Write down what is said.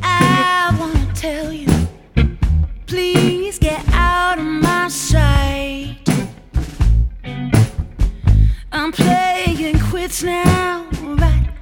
I wanna tell you, please get out of my sight. I'm playing quits now, right